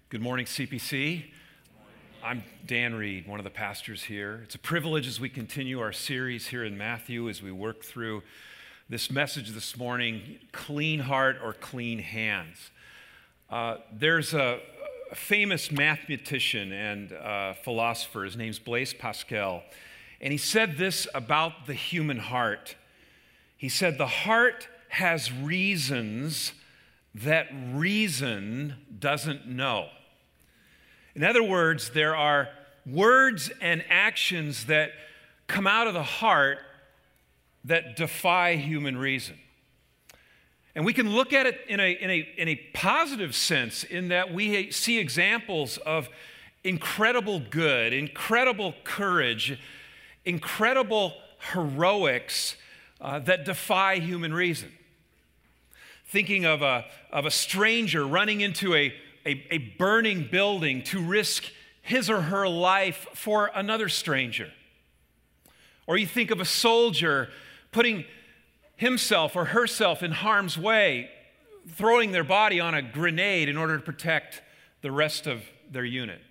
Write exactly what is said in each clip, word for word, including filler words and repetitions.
Good morning, C P C. I'm Dan Reed, one of the pastors here. It's a privilege as we continue our series here in Matthew as we work through this message this morning, clean heart or clean hands. Uh, there's a, a famous mathematician and uh, philosopher. His name's Blaise Pascal. And he said this about the human heart. He said, the heart has reasons that reason doesn't know. In other words, there are words and actions that come out of the heart that defy human reason. And we can look at it in a, in a, in a positive sense in that we see examples of incredible good, incredible courage, incredible heroics uh, that defy human reason. Thinking of a, of a stranger running into a A, a burning building to risk his or her life for another stranger. Or you think of a soldier putting himself or herself in harm's way, throwing their body on a grenade in order to protect the rest of their unit.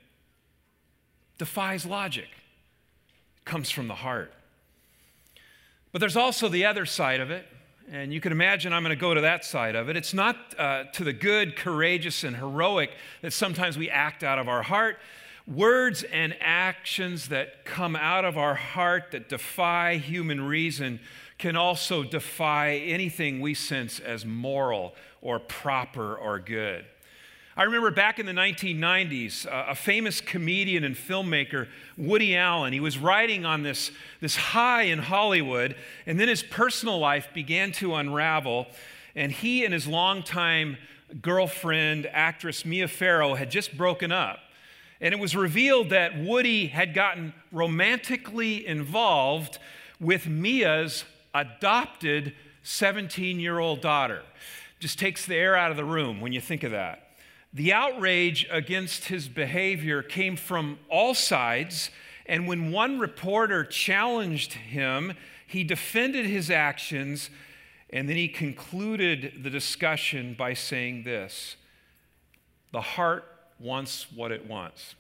Defies logic. Comes from the heart. But there's also the other side of it. And you can imagine I'm going to go to that side of it. It's not uh, to the good, courageous, and heroic that sometimes we act out of our heart. Words and actions that come out of our heart that defy human reason can also defy anything we sense as moral or proper or good. I remember back in the nineteen nineties, uh, a famous comedian and filmmaker, Woody Allen, he was riding on this, this high in Hollywood, and then his personal life began to unravel, and he and his longtime girlfriend, actress Mia Farrow, had just broken up. And it was revealed that Woody had gotten romantically involved with Mia's adopted seventeen-year-old daughter. Just takes the air out of the room when you think of that. The outrage against his behavior came from all sides, and when one reporter challenged him, he defended his actions, and then he concluded the discussion by saying this: the heart wants what it wants.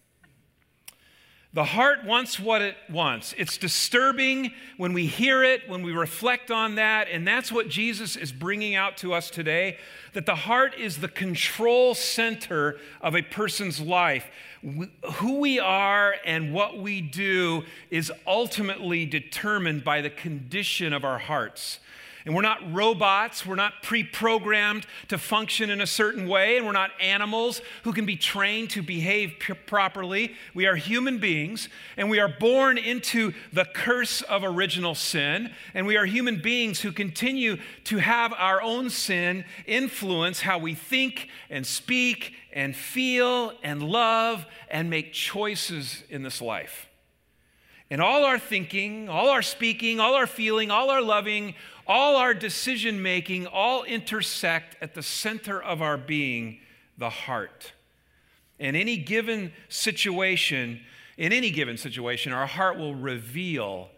The heart wants what it wants. It's disturbing when we hear it, when we reflect on that, and that's what Jesus is bringing out to us today, that the heart is the control center of a person's life. Who we are and what we do is ultimately determined by the condition of our hearts. And we're not robots, we're not pre-programmed to function in a certain way, and we're not animals who can be trained to behave p- properly. We are human beings, and we are born into the curse of original sin, and we are human beings who continue to have our own sin influence how we think and speak and feel and love and make choices in this life. And all our thinking, all our speaking, all our feeling, all our loving, all our decision-making all intersect at the center of our being, the heart. In any given situation, in any given situation, our heart will reveal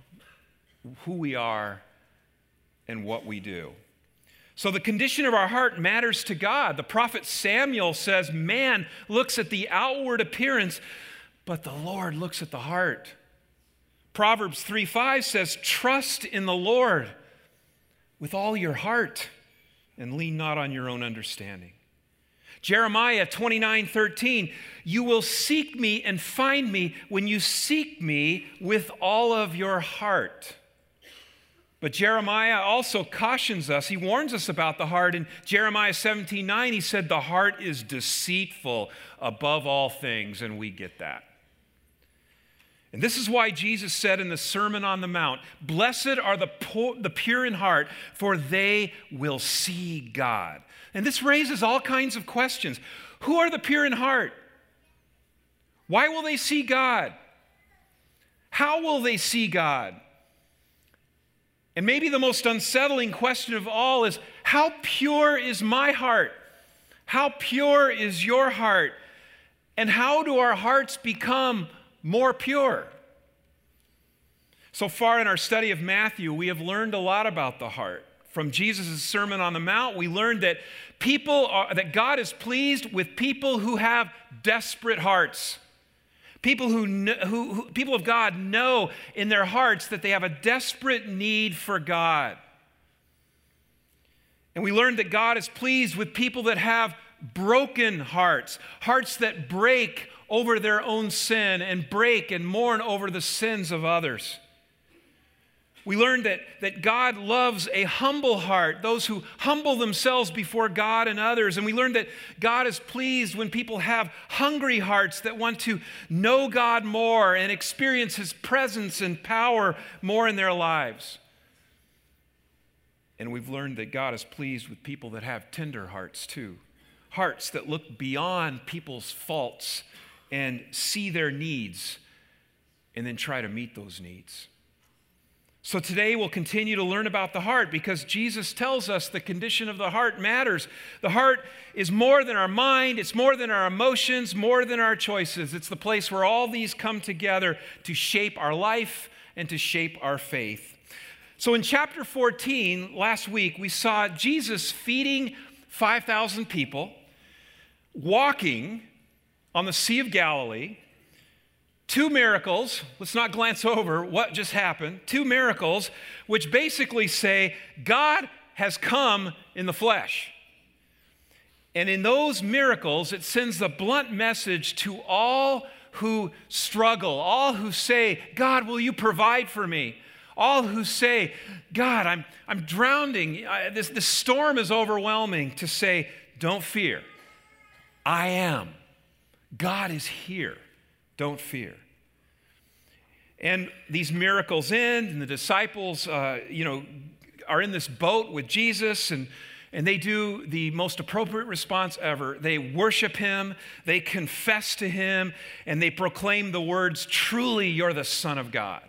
who we are and what we do. So the condition of our heart matters to God. The prophet Samuel says, man looks at the outward appearance, but the Lord looks at the heart. Proverbs three five says, trust in the Lord with all your heart and lean not on your own understanding. Jeremiah twenty-nine thirteen, you will seek me and find me when you seek me with all of your heart. But Jeremiah also cautions us. He warns us about the heart. In Jeremiah seventeen nine, he said, the heart is deceitful above all things, and we get that. And this is why Jesus said in the Sermon on the Mount, blessed are the, poor, the pure in heart, for they will see God. And this raises all kinds of questions. Who are the pure in heart? Why will they see God? How will they see God? And maybe the most unsettling question of all is, how pure is my heart? How pure is your heart? And how do our hearts become more pure? So far in our study of Matthew, we have learned a lot about the heart. from Jesus' Sermon on the Mount, we learned that people are, that God is pleased with people who have desperate hearts. People who, know, who, who people of God know in their hearts that they have a desperate need for God. And we learned that God is pleased with people that have broken hearts, hearts that break over their own sin and break and mourn over the sins of others. We learned that, that God loves a humble heart, those who humble themselves before God and others. And we learned that God is pleased when people have hungry hearts that want to know God more and experience His presence and power more in their lives. And we've learned that God is pleased with people that have tender hearts too. Hearts that look beyond people's faults and see their needs and then try to meet those needs. So today we'll continue to learn about the heart because Jesus tells us the condition of the heart matters. The heart is more than our mind, it's more than our emotions, more than our choices. It's the place where all these come together to shape our life and to shape our faith. So in chapter fourteen, last week, we saw Jesus feeding five thousand people, walking on the Sea of Galilee. Two miracles, let's not glance over what just happened. Two miracles which basically say God has come in the flesh. And in those miracles, it sends a blunt message to all who struggle, all who say, God, will you provide for me? All who say, God, I'm, I'm drowning. I, this, this storm is overwhelming. To say, don't fear. I am. God is here. Don't fear. And these miracles end, and the disciples, uh, you know, are in this boat with Jesus, and, and they do the most appropriate response ever. They worship Him, they confess to Him, and they proclaim the words, truly, you're the Son of God.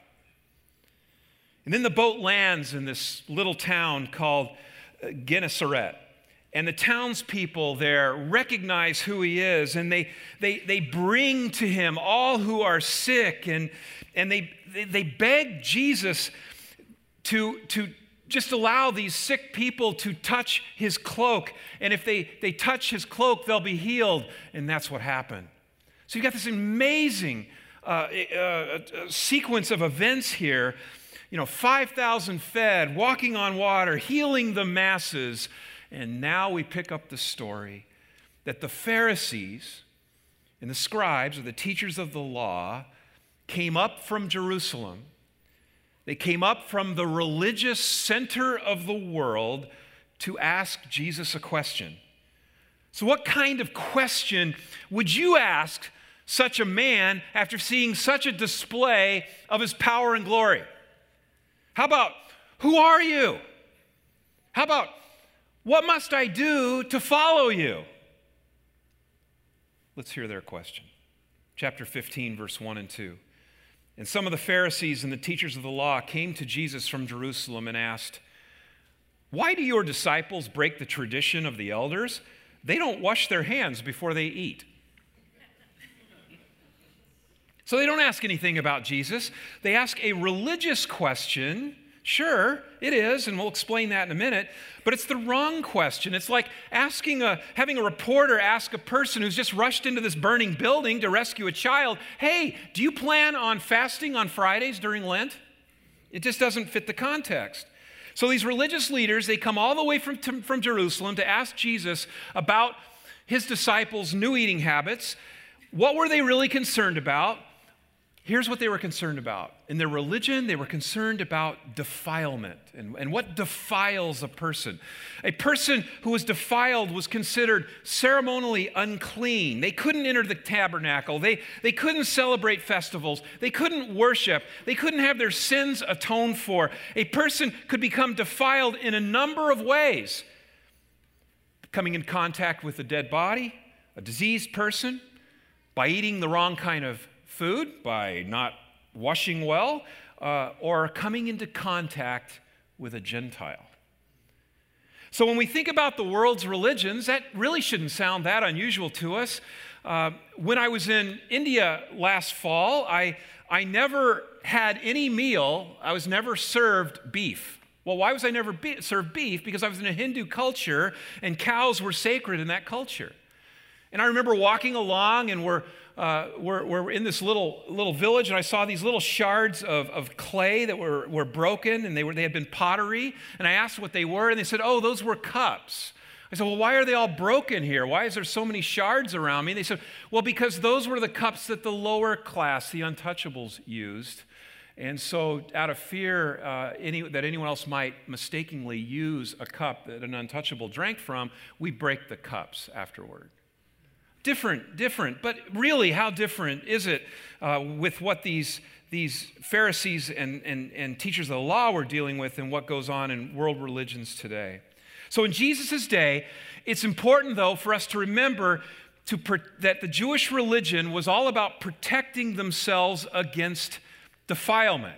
And then the boat lands in this little town called Gennesaret. And the townspeople there recognize who He is, and they, they, they bring to Him all who are sick, and, and they, they, they beg Jesus to, to just allow these sick people to touch His cloak. And if they, they touch His cloak, they'll be healed. And that's what happened. So you've got this amazing uh, uh, sequence of events here. You know, five thousand fed, walking on water, healing the masses. And now we pick up the story that the Pharisees and the scribes, or the teachers of the law, came up from Jerusalem. They came up from the religious center of the world to ask Jesus a question. So what kind of question would you ask such a man after seeing such a display of His power and glory? How about, who are you? How about, what must I do to follow you? Let's hear their question. Chapter fifteen, verse one and two. And some of the Pharisees and the teachers of the law came to Jesus from Jerusalem and asked, why do your disciples break the tradition of the elders? They don't wash their hands before they eat. So they don't ask anything about Jesus. They ask a religious question. Sure, it is, and we'll explain that in a minute, but it's the wrong question. It's like asking a, having a reporter ask a person who's just rushed into this burning building to rescue a child, hey, do you plan on fasting on Fridays during Lent? It just doesn't fit the context. So these religious leaders, they come all the way from, to, from Jerusalem to ask Jesus about His disciples' new eating habits. What were they really concerned about? Here's what they were concerned about. In their religion, they were concerned about defilement. And, and what defiles a person? A person who was defiled was considered ceremonially unclean. They couldn't enter the tabernacle. They, they couldn't celebrate festivals. They couldn't worship. They couldn't have their sins atoned for. A person could become defiled in a number of ways. Coming in contact with a dead body, a diseased person, by eating the wrong kind of food, by not washing well, uh, or coming into contact with a Gentile. So when we think about the world's religions, that really shouldn't sound that unusual to us. Uh, when I was in India last fall, I, I never had any meal, I was never served beef. Well, why was I never be- served beef? Because I was in a Hindu culture, and cows were sacred in that culture. And I remember walking along, and we're, uh, we're, we're in this little, little village, and I saw these little shards of, of clay that were, were broken, and they, were, they had been pottery. And I asked what they were, and they said, oh, those were cups. I said, well, why are they all broken here? Why is there so many shards around me? And they said, well, because those were the cups that the lower class, the untouchables, used. And so out of fear uh, any, that anyone else might mistakenly use a cup that an untouchable drank from, we break the cups afterward. Different, different, but really how different is it uh, with what these, these Pharisees and, and, and teachers of the law were dealing with and what goes on in world religions today? So in Jesus' day, it's important, though, for us to remember to per- that the Jewish religion was all about protecting themselves against defilement.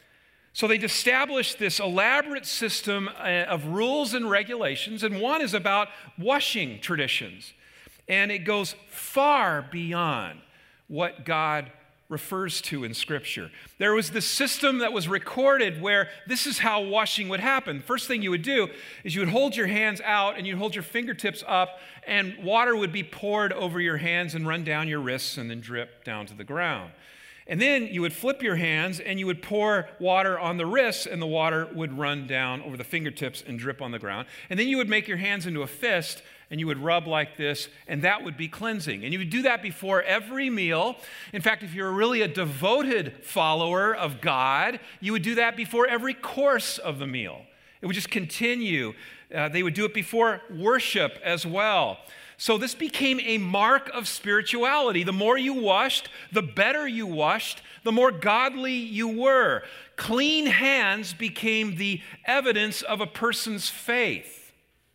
So they'd established this elaborate system of rules and regulations, and one is about washing traditions. And it goes far beyond what God refers to in Scripture. There was this system that was recorded where this is how washing would happen. First thing you would do is you would hold your hands out and you'd hold your fingertips up, and water would be poured over your hands and run down your wrists and then drip down to the ground. And then you would flip your hands and you would pour water on the wrists, and the water would run down over the fingertips and drip on the ground. And then you would make your hands into a fist and you would rub like this, and that would be cleansing. And you would do that before every meal. In fact, if you're really a devoted follower of God, you would do that before every course of the meal. It would just continue. Uh, they would do it before worship as well. So this became a mark of spirituality. The more you washed, the better you washed, the more godly you were. Clean hands became the evidence of a person's faith.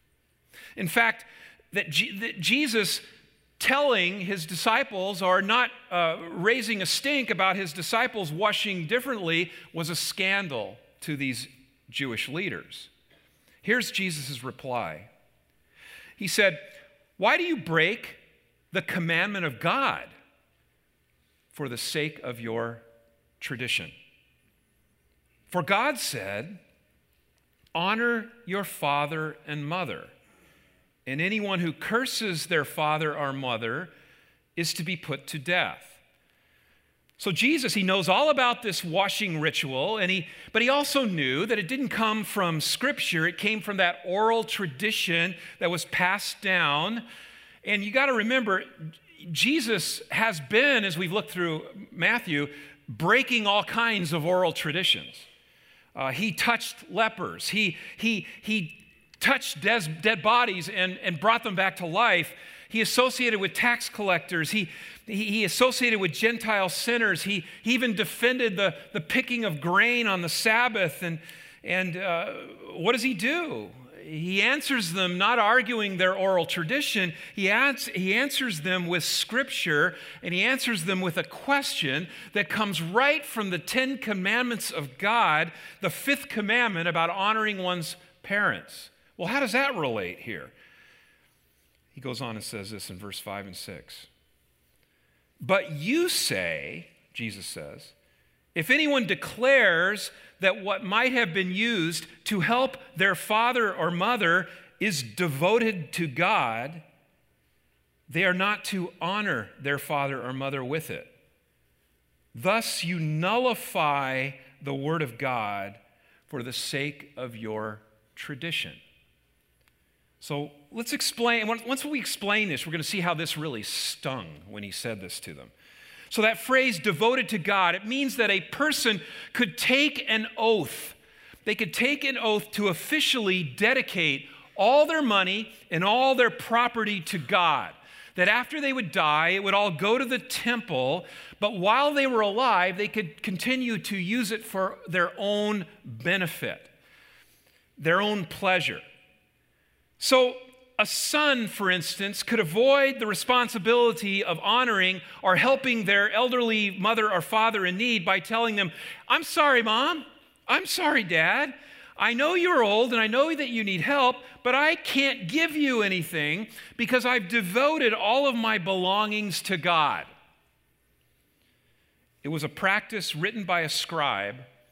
In fact, that, G- that Jesus telling his disciples, or not uh, raising a stink about his disciples washing differently, was a scandal to these Jewish leaders. Here's Jesus' reply. He said, "Why do you break the commandment of God for the sake of your tradition? For God said, 'Honor your father and mother,' and anyone who curses their father or mother is to be put to death." So Jesus, he knows all about this washing ritual, and he, but he also knew that it didn't come from Scripture. It came from that oral tradition that was passed down. And you got to remember, Jesus has been, as we've looked through Matthew, breaking all kinds of oral traditions. Uh, he touched lepers. He, he, he touched des- dead bodies and, and brought them back to life. He associated with tax collectors. He, he, he associated with Gentile sinners. He, he even defended the, the picking of grain on the Sabbath. And, and uh, what does he do? He answers them not arguing their oral tradition. He, adds, he answers them with Scripture, and he answers them with a question that comes right from the Ten Commandments of God, the fifth commandment about honoring one's parents. Well, how does that relate here? He goes on and says this in verse five and six. "But you say," Jesus says, "if anyone declares that what might have been used to help their father or mother is devoted to God, they are not to honor their father or mother with it. Thus you nullify the word of God for the sake of your tradition." So let's explain. Once we explain this, we're going to see how this really stung when he said this to them. So that phrase, devoted to God, it means that a person could take an oath. They could take an oath to officially dedicate all their money and all their property to God. That after they would die, it would all go to the temple, but while they were alive, they could continue to use it for their own benefit, their own pleasure. So a son, for instance, could avoid the responsibility of honoring or helping their elderly mother or father in need by telling them, "I'm sorry, Mom. I'm sorry, Dad. I know you're old and I know that you need help, but I can't give you anything because I've devoted all of my belongings to God." It was a practice written by a scribe,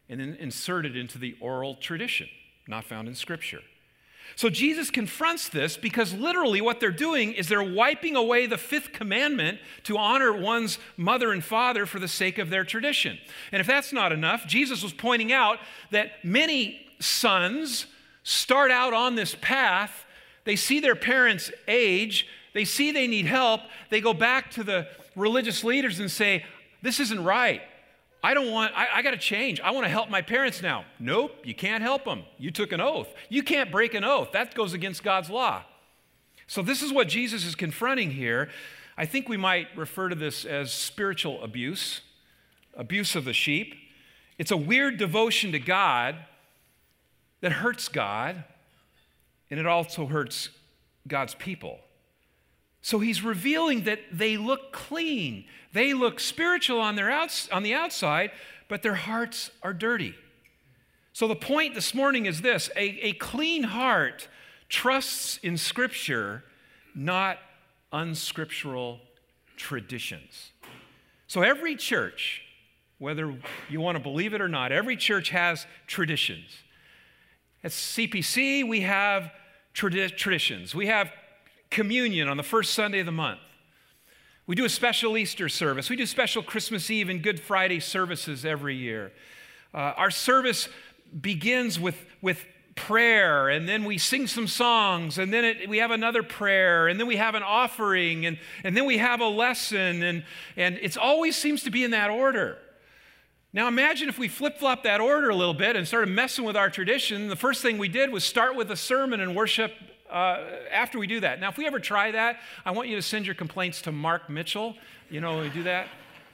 and then inserted into the oral tradition, not found in Scripture. So Jesus confronts this because literally what they're doing is they're wiping away the fifth commandment to honor one's mother and father for the sake of their tradition. And if that's not enough, Jesus was pointing out that many sons start out on this path. They see their parents age. They see they need help. They go back to the religious leaders and say, this isn't right. I don't want, I, I got to change. I want to help my parents now. Nope, you can't help them. You took an oath. You can't break an oath. That goes against God's law. So this is what Jesus is confronting here. I think we might refer to this as spiritual abuse, abuse of the sheep. It's a weird devotion to God that hurts God, and it also hurts God's people. So he's revealing that they look clean. They look spiritual on, their outs- on the outside, but their hearts are dirty. So the point this morning is this: a, a clean heart trusts in Scripture, not unscriptural traditions. So every church, whether you want to believe it or not, every church has traditions. At C P C, we have tradi- traditions. We have communion on the first Sunday of the month. We do a special Easter service. We do special Christmas Eve and Good Friday services every year. Uh, our service begins with, with prayer, and then we sing some songs, and then it, we have another prayer, and then we have an offering, and, and then we have a lesson, and, and it always seems to be in that order. Now imagine if we flip-flopped that order a little bit and started messing with our tradition. The first thing we did was start with a sermon and worship uh, after we do that. Now if we ever try that, I want you to send your complaints to Mark Mitchell. You know, we do that.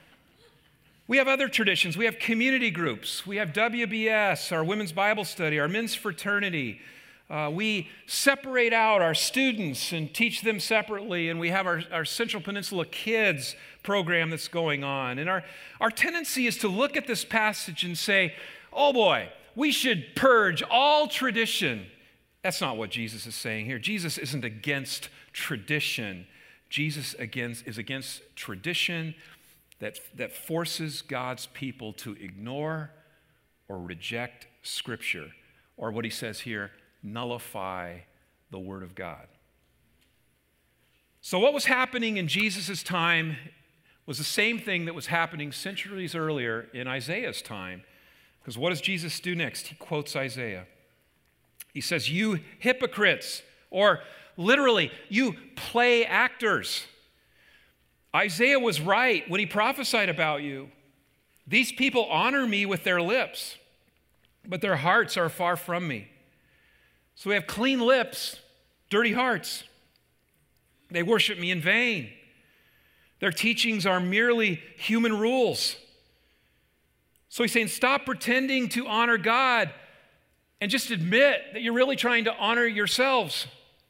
We have other traditions. We have community groups. We have W B S, our women's Bible study, our men's fraternity. Uh, we separate out our students and teach them separately, and we have our, our Central Peninsula Kids program that's going on. And our, our tendency is to look at this passage and say, oh boy, we should purge all tradition. That's not what Jesus is saying here. Jesus isn't against tradition. Jesus against, is against tradition that, that forces God's people to ignore or reject Scripture, or what he says here, nullify the Word of God. So what was happening in Jesus' time was the same thing that was happening centuries earlier in Isaiah's time. Because what does Jesus do next? He quotes Isaiah. He says, you hypocrites, or literally, you play actors. Isaiah was right when he prophesied about you. These people honor me with their lips, but their hearts are far from me. So we have clean lips, dirty hearts. They worship me in vain. Their teachings are merely human rules. So he's saying, stop pretending to honor God and just admit that you're really trying to honor yourselves.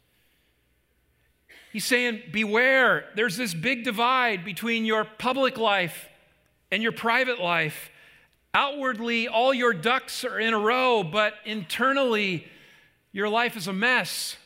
He's saying, beware, there's this big divide between your public life and your private life. Outwardly, all your ducks are in a row, but internally, your life is a mess.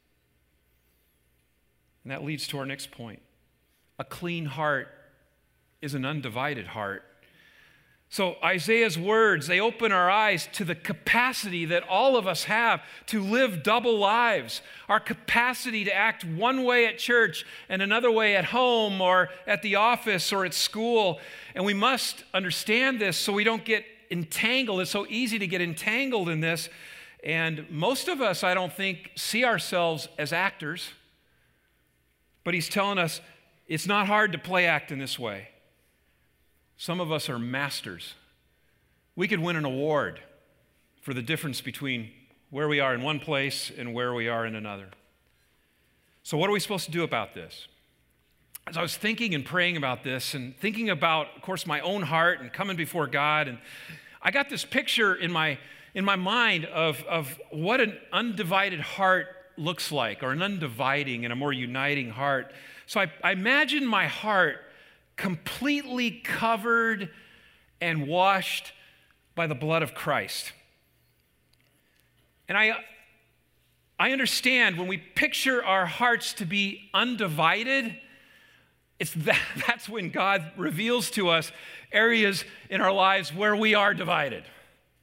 And that leads to our next point. A clean heart is an undivided heart. So Isaiah's words, they open our eyes to the capacity that all of us have to live double lives. Our capacity to act one way at church and another way at home or at the office or at school. And we must understand this so we don't get entangled. It's so easy to get entangled in this. And most of us, I don't think, see ourselves as actors. But he's telling us it's not hard to play act in this way. Some of us are masters. We could win an award for the difference between where we are in one place and where we are in another. So what are we supposed to do about this? As I was thinking and praying about this and thinking about, of course, my own heart and coming before God, and I got this picture in my in my mind of, of what an undivided heart looks like, or an undividing and a more uniting heart. So I, I imagine my heart completely covered and washed by the blood of Christ. And I, I understand when we picture our hearts to be undivided, it's that, that's when God reveals to us areas in our lives where we are divided.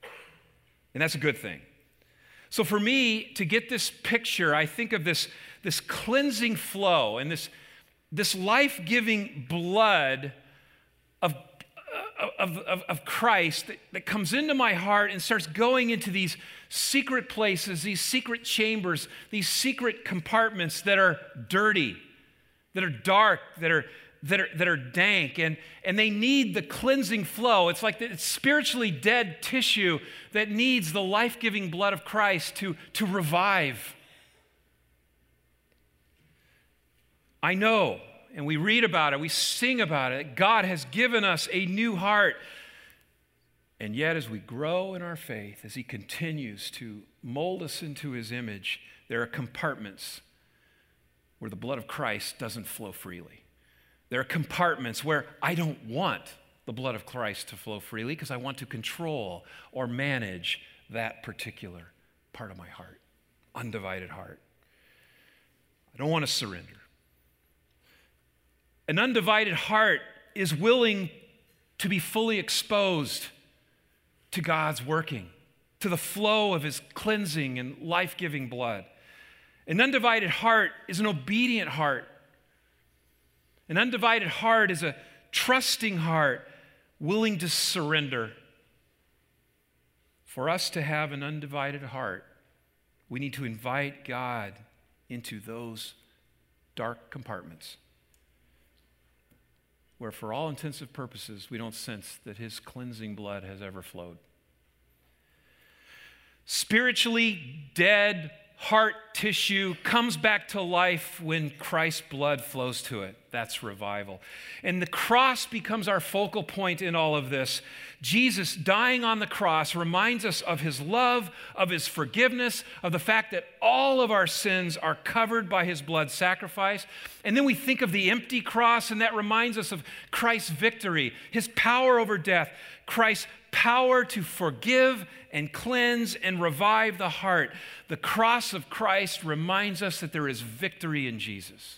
And that's a good thing. So for me, to get this picture, I think of this, this cleansing flow and this, this life-giving blood of, of, of, of Christ that, that comes into my heart and starts going into these secret places, these secret chambers, these secret compartments that are dirty, that are dark, that are that are, that are dank, and, and they need the cleansing flow. It's like the, it's spiritually dead tissue that needs the life-giving blood of Christ to, to revive. I know, and we read about it, we sing about it, God has given us a new heart. And yet as we grow in our faith, as he continues to mold us into his image, there are compartments where the blood of Christ doesn't flow freely. There are compartments where I don't want the blood of Christ to flow freely because I want to control or manage that particular part of my heart, undivided heart. I don't want to surrender. An undivided heart is willing to be fully exposed to God's working, to the flow of his cleansing and life-giving blood. An undivided heart is an obedient heart. An undivided heart is a trusting heart, willing to surrender. For us to have an undivided heart, we need to invite God into those dark compartments where, for all intensive purposes, we don't sense that his cleansing blood has ever flowed. Spiritually dead heart tissue comes back to life when Christ's blood flows to it. That's revival. And the cross becomes our focal point in all of this. Jesus dying on the cross reminds us of his love, of his forgiveness, of the fact that all of our sins are covered by his blood sacrifice. And then we think of the empty cross, and that reminds us of Christ's victory, his power over death, Christ's power to forgive and cleanse and revive the heart. The cross of Christ reminds us that there is victory in Jesus.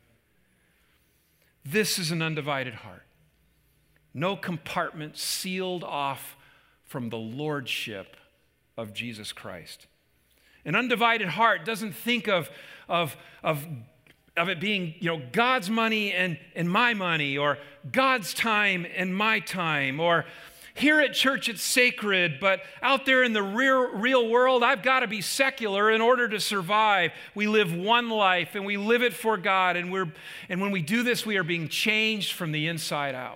This is an undivided heart. No compartment sealed off from the lordship of Jesus Christ. An undivided heart doesn't think of, of, of, of it being, you know, God's money and, and my money, or God's time and my time, or here at church it's sacred, but out there in the real, real world, I've got to be secular in order to survive. We live one life and we live it for God, and we're and when we do this, we are being changed from the inside out.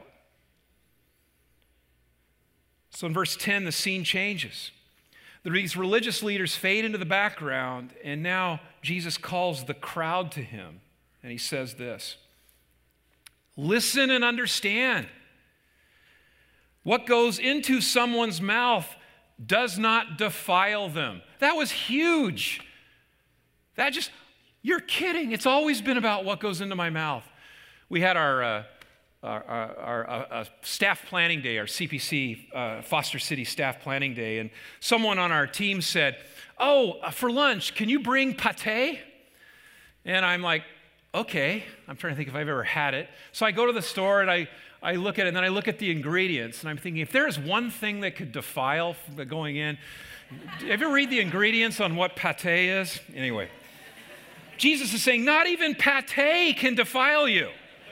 So in verse ten, the scene changes. These religious leaders fade into the background, and now Jesus calls the crowd to him, and he says this: listen and understand. What goes into someone's mouth does not defile them. That was huge. That just, you're kidding. It's always been about what goes into my mouth. We had our, uh, our, our, our uh, staff planning day, our C P C, uh, Foster City staff planning day, and someone on our team said, oh, for lunch, can you bring pate? And I'm like, okay. I'm trying to think if I've ever had it. So I go to the store and I I look at it, and then I look at the ingredients, and I'm thinking, if there is one thing that could defile going in, have you ever read the ingredients on what pate is? Anyway, Jesus is saying, not even pate can defile you.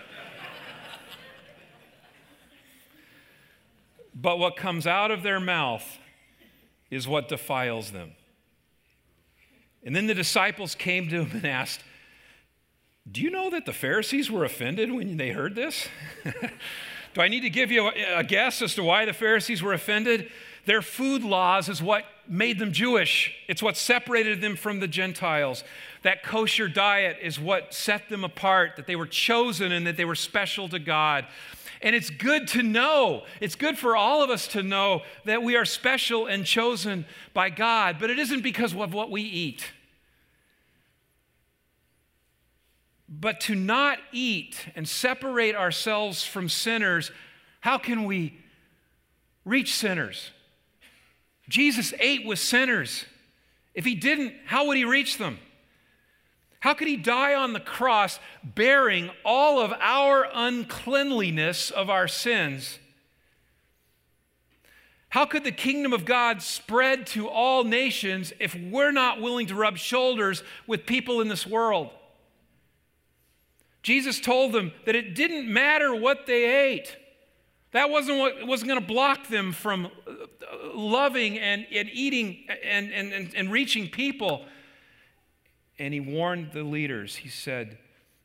But what comes out of their mouth is what defiles them. And then the disciples came to him and asked, do you know that the Pharisees were offended when they heard this? Do I need to give you a, a guess as to why the Pharisees were offended? Their food laws is what made them Jewish. It's what separated them from the Gentiles. That kosher diet is what set them apart, that they were chosen and that they were special to God. And it's good to know, it's good for all of us to know that we are special and chosen by God, but it isn't because of what we eat. But to not eat and separate ourselves from sinners, how can we reach sinners? Jesus ate with sinners. If he didn't, how would he reach them? How could he die on the cross bearing all of our uncleanliness of our sins? How could the kingdom of God spread to all nations if we're not willing to rub shoulders with people in this world? Jesus told them that it didn't matter what they ate. That wasn't what wasn't going to block them from loving and, and eating and, and, and, and reaching people. And he warned the leaders. He said,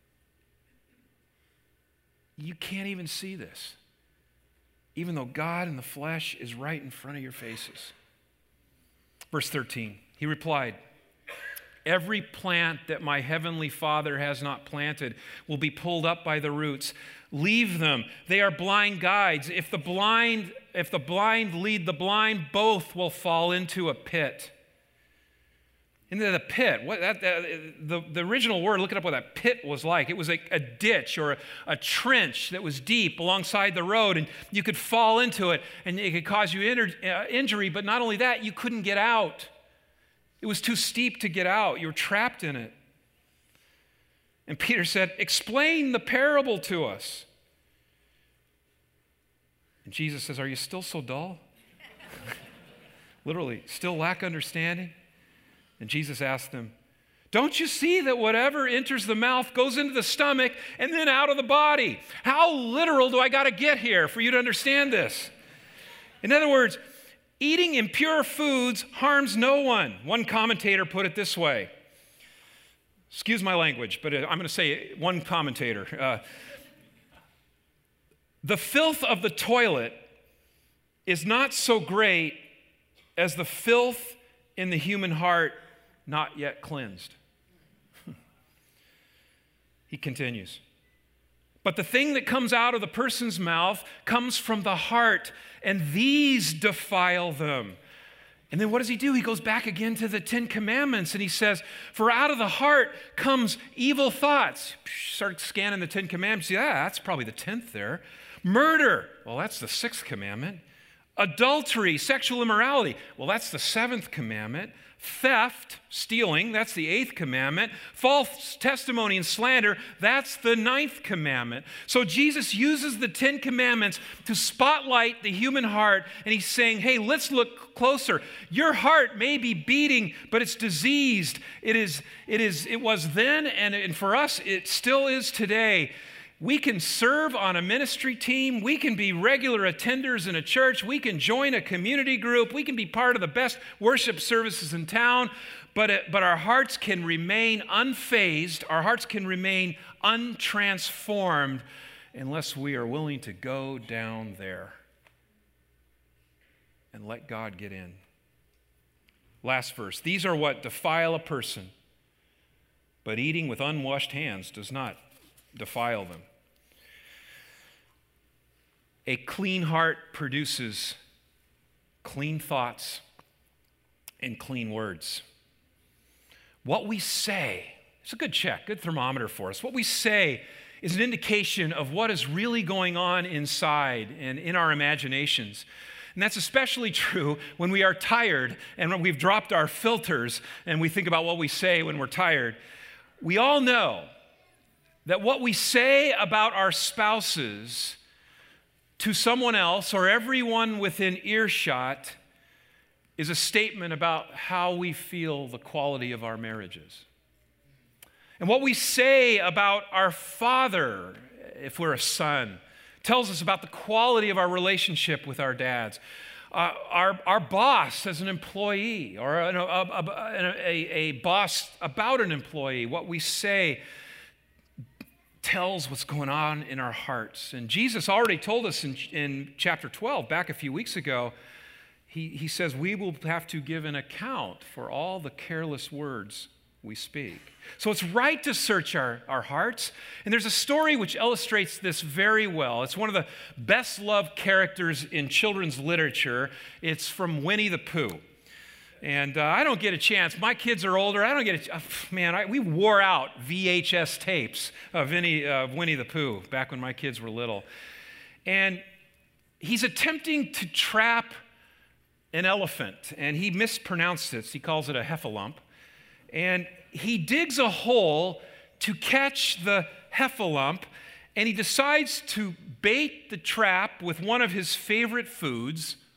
you can't even see this, even though God in the flesh is right in front of your faces. Verse thirteen, he replied, every plant that my heavenly Father has not planted will be pulled up by the roots. Leave them. They are blind guides. If the blind, if the blind lead the blind, both will fall into a pit. Into the pit. What that, that the, the original word, look it up what that pit was like. It was a, a ditch or a, a trench that was deep alongside the road, and you could fall into it, and it could cause you inter, uh, injury, but not only that, you couldn't get out. It was too steep to get out. You were trapped in it. And Peter said, explain the parable to us. And Jesus says, are you still so dull? Literally, still lack understanding? And Jesus asked them, don't you see that whatever enters the mouth goes into the stomach and then out of the body? How literal do I got to get here for you to understand this? In other words, eating impure foods harms no one. One commentator put it this way. Excuse my language, but I'm going to say one commentator. Uh, the filth of the toilet is not so great as the filth in the human heart not yet cleansed. He continues. But the thing that comes out of the person's mouth comes from the heart, and these defile them. And then what does he do? He goes back again to the Ten Commandments, and he says, for out of the heart comes evil thoughts. Start scanning the Ten Commandments. Yeah, that's probably the tenth there. Murder. Well, that's the sixth commandment. Adultery, sexual immorality. Well, that's the seventh commandment. Theft, stealing, that's the eighth commandment. False testimony and slander, that's the ninth commandment. So Jesus uses the Ten Commandments to spotlight the human heart, and he's saying, hey, let's look closer. Your heart may be beating, but it's diseased. It is, it is, it was then, and, and for us, it still is today. We can serve on a ministry team. We can be regular attenders in a church. We can join a community group. We can be part of the best worship services in town. But, it, but our hearts can remain unfazed. Our hearts can remain untransformed unless we are willing to go down there and let God get in. Last verse. These are what defile a person, but eating with unwashed hands does not defile them. A clean heart produces clean thoughts and clean words. What we say, it's a good check, good thermometer for us. What we say is an indication of what is really going on inside and in our imaginations. And that's especially true when we are tired and when we've dropped our filters and we think about what we say when we're tired. We all know that what we say about our spouses to someone else or everyone within earshot is a statement about how we feel the quality of our marriages. And what we say about our father, if we're a son, tells us about the quality of our relationship with our dads. Uh, our, our boss as an employee, or a, a, a, a, a boss about an employee, what we say tells what's going on in our hearts. And Jesus already told us in, in chapter twelve, back a few weeks ago, he, he says we will have to give an account for all the careless words we speak. So it's right to search our, our hearts. And there's a story which illustrates this very well. It's one of the best loved characters in children's literature. It's from Winnie the Pooh. And uh, I don't get a chance. My kids are older. I don't get a uh, man, I, we wore out V H S tapes of Winnie, uh, Winnie the Pooh back when my kids were little. And he's attempting to trap an elephant, and he mispronounced it. He calls it a heffalump. And he digs a hole to catch the heffalump, and he decides to bait the trap with one of his favorite foods,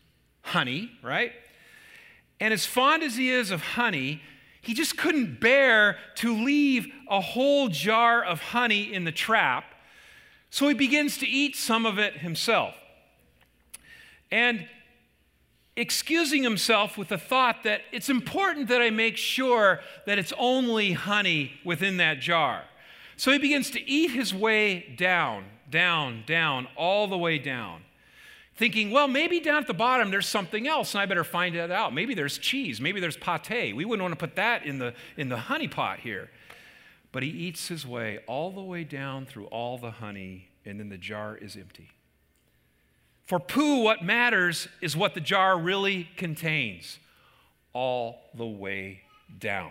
honey, right? And as fond as he is of honey, he just couldn't bear to leave a whole jar of honey in the trap, so he begins to eat some of it himself. And excusing himself with the thought that it's important that I make sure that it's only honey within that jar. So he begins to eat his way down, down, down, all the way down, thinking, well, maybe down at the bottom there's something else, and I better find that out. Maybe there's cheese. Maybe there's pate. We wouldn't want to put that in the, in the honey pot here. But he eats his way all the way down through all the honey, and then the jar is empty. For Pooh, what matters is what the jar really contains, all the way down.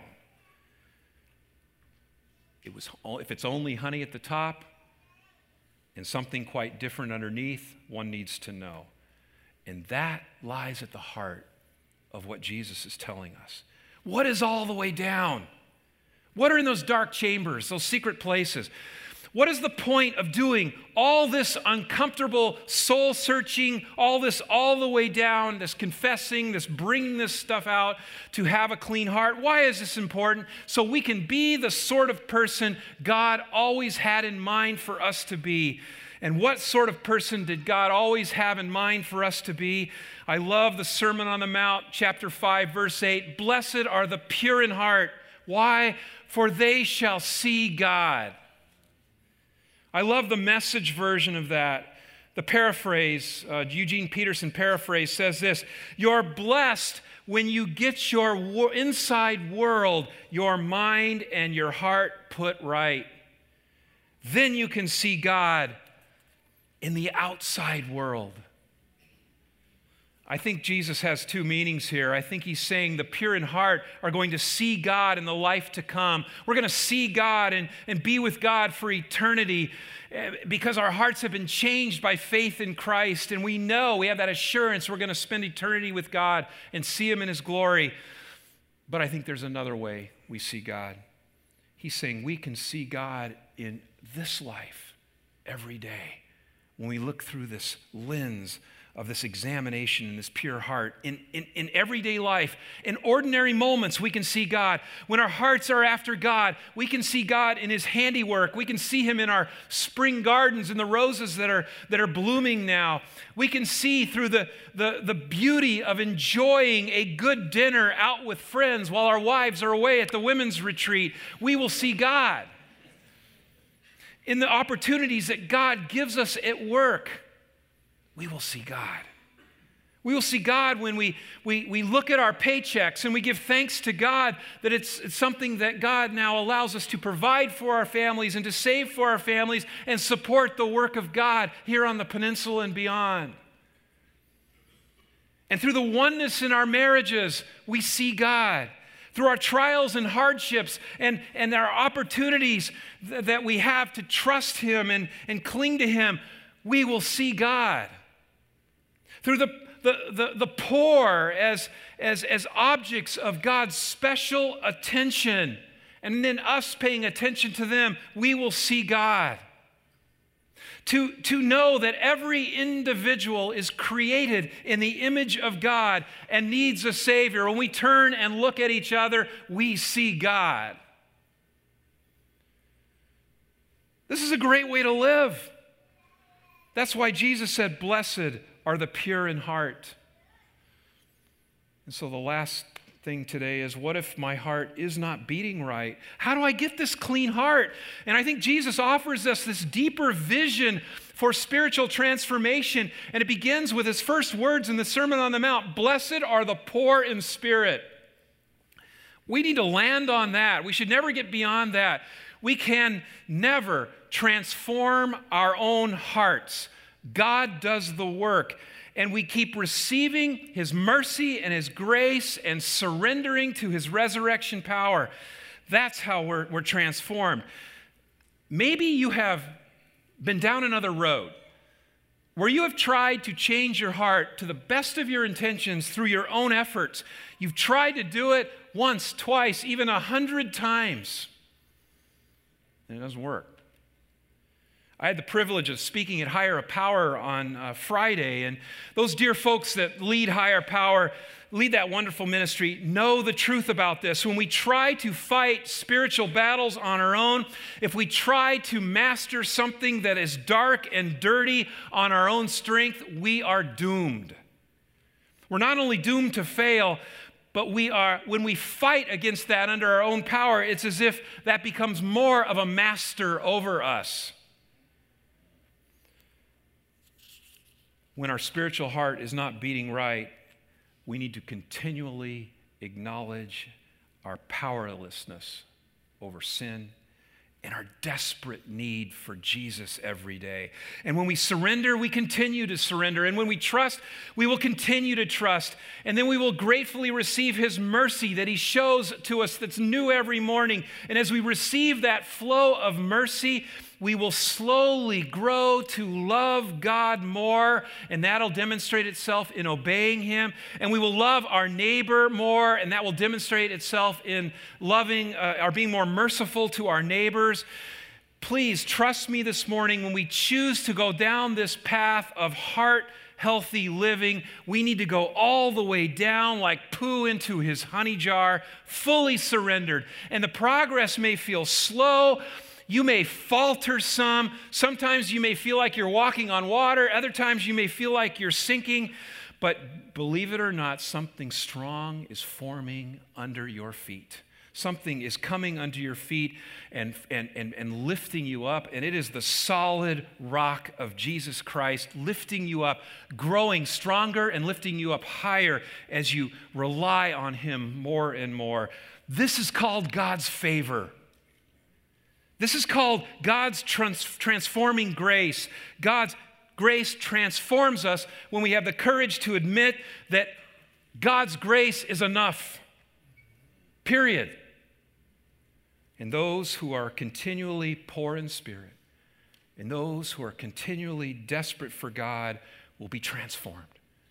It was, if it's only honey at the top and something quite different underneath, one needs to know. And that lies at the heart of what Jesus is telling us. What is all the way down? What are in those dark chambers, those secret places? What is the point of doing all this uncomfortable soul searching, all this all the way down, this confessing, this bringing this stuff out to have a clean heart? Why is this important? So we can be the sort of person God always had in mind for us to be. And what sort of person did God always have in mind for us to be? I love the Sermon on the Mount, chapter five, verse eight. Blessed are the pure in heart. Why? For they shall see God. I love the Message version of that. The paraphrase, uh, Eugene Peterson paraphrase says this: you're blessed when you get your wo- inside world, your mind and your heart put right. Then you can see God in the outside world. I think Jesus has two meanings here. I think he's saying the pure in heart are going to see God in the life to come. We're going to see God and, and be with God for eternity because our hearts have been changed by faith in Christ. And we know, we have that assurance we're going to spend eternity with God and see him in his glory. But I think there's another way we see God. He's saying we can see God in this life every day when we look through this lens of this examination and this pure heart. In, in, in everyday life, in ordinary moments, we can see God. When our hearts are after God, we can see God in his handiwork. We can see him in our spring gardens and the roses that are, that are blooming now. We can see through the, the, the beauty of enjoying a good dinner out with friends while our wives are away at the women's retreat. We will see God in the opportunities that God gives us at work. We will see God. We will see God when we, we, we look at our paychecks and we give thanks to God that it's, it's something that God now allows us to provide for our families and to save for our families and support the work of God here on the peninsula and beyond. And through the oneness in our marriages, we see God. Through our trials and hardships and, and our opportunities th- that we have to trust him and, and cling to him, we will see God. Through the, the, the, the poor as, as, as objects of God's special attention, and then us paying attention to them, we will see God. To, to know that every individual is created in the image of God and needs a Savior. When we turn and look at each other, we see God. This is a great way to live. That's why Jesus said, blessed are the pure in heart. And so the last thing today is, what if my heart is not beating right? How do I get this clean heart? And I think Jesus offers us this deeper vision for spiritual transformation. And it begins with his first words in the Sermon on the Mount: blessed are the poor in spirit. We need to land on that. We should never get beyond that. We can never transform our own hearts. God does the work, and we keep receiving his mercy and his grace and surrendering to his resurrection power. That's how we're, we're transformed. Maybe you have been down another road where you have tried to change your heart to the best of your intentions through your own efforts. You've tried to do it once, twice, even a hundred times, and it doesn't work. I had the privilege of speaking at Higher Power on uh, Friday, and those dear folks that lead Higher Power, lead that wonderful ministry, know the truth about this. When we try to fight spiritual battles on our own, if we try to master something that is dark and dirty on our own strength, we are doomed. We're not only doomed to fail, but we are, when we fight against that under our own power, it's as if that becomes more of a master over us. When our spiritual heart is not beating right, we need to continually acknowledge our powerlessness over sin and our desperate need for Jesus every day. And when we surrender, we continue to surrender. And when we trust, we will continue to trust. And then we will gratefully receive His mercy that He shows to us that's new every morning. And as we receive that flow of mercy, we will slowly grow to love God more, and that'll demonstrate itself in obeying Him. And we will love our neighbor more, and that will demonstrate itself in loving uh, or being more merciful to our neighbors. Please trust me this morning, when we choose to go down this path of heart healthy living, we need to go all the way down like poo into His honey jar, fully surrendered. And the progress may feel slow. You may falter some. Sometimes you may feel like you're walking on water. Other times you may feel like you're sinking. But believe it or not, something strong is forming under your feet. Something is coming under your feet and, and, and, and lifting you up. And it is the solid rock of Jesus Christ lifting you up, growing stronger and lifting you up higher as you rely on Him more and more. This is called God's favor. This is called God's trans- transforming grace. God's grace transforms us when we have the courage to admit that God's grace is enough. Period. And those who are continually poor in spirit, and those who are continually desperate for God will be transformed.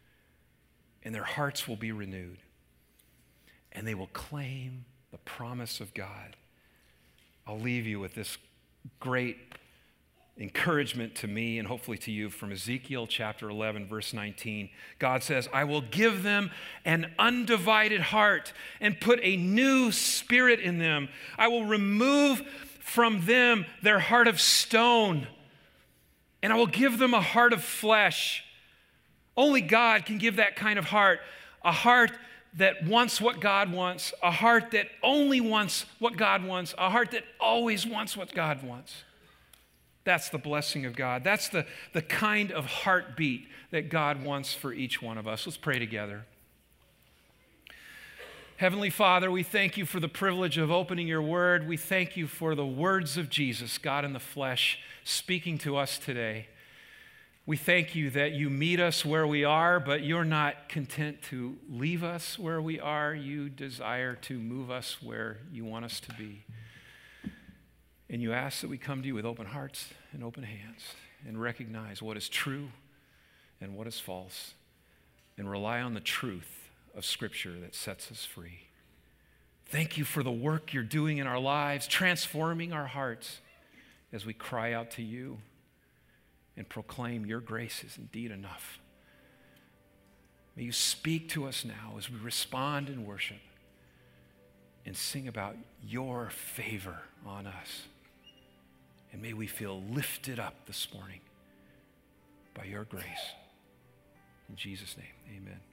And their hearts will be renewed. And they will claim the promise of God. I'll leave you with this great encouragement to me and hopefully to you from Ezekiel chapter eleven, verse nineteen. God says, I will give them an undivided heart and put a new spirit in them. I will remove from them their heart of stone, and I will give them a heart of flesh. Only God can give that kind of heart, a heart that wants what God wants, a heart that only wants what God wants, a heart that always wants what God wants. That's the blessing of God. That's the, the kind of heartbeat that God wants for each one of us. Let's pray together. Heavenly Father, we thank you for the privilege of opening your word. We thank you for the words of Jesus, God in the flesh, speaking to us today. We thank you that you meet us where we are, but you're not content to leave us where we are. You desire to move us where you want us to be. And you ask that we come to you with open hearts and open hands and recognize what is true and what is false and rely on the truth of Scripture that sets us free. Thank you for the work you're doing in our lives, transforming our hearts as we cry out to you and proclaim your grace is indeed enough. May you speak to us now as we respond in worship and sing about your favor on us. And may we feel lifted up this morning by your grace. In Jesus' name, amen.